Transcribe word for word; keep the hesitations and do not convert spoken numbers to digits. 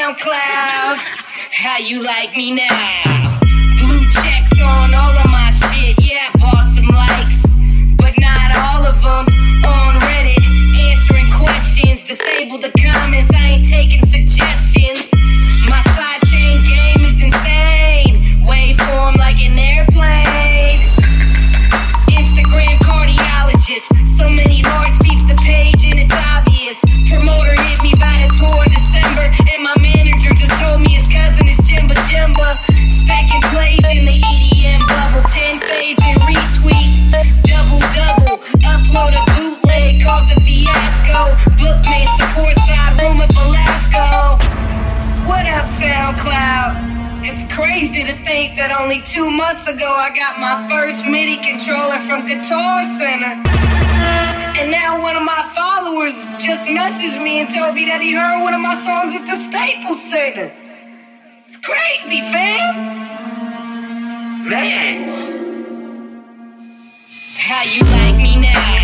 SoundCloud. How you like me now? Blue checks on all of my shit. Yeah, I bought some likes, but not all of them. On Reddit, answering questions. Disable the comments, I ain't taking suggestions. My sidechain game is insane. Waveform like an airplane. Instagram cardiologist. So many hearts beat the page and it's obvious. Promoter hit me by the tour in December, and my manager just told me his cousin is Jimba Jimba. Stacking plays in the E D M bubble. Ten faves and retweets. Double double. Upload a bootleg, cause a fiasco. Bookman support side room at Velasco. What up, SoundCloud? It's crazy to think that only two months ago I got my first MIDI controller from Guitar Center. And now one of my followers just messaged me and told me that he heard one of my songs at the Staples Center. It's crazy, fam. Man. How you like me now?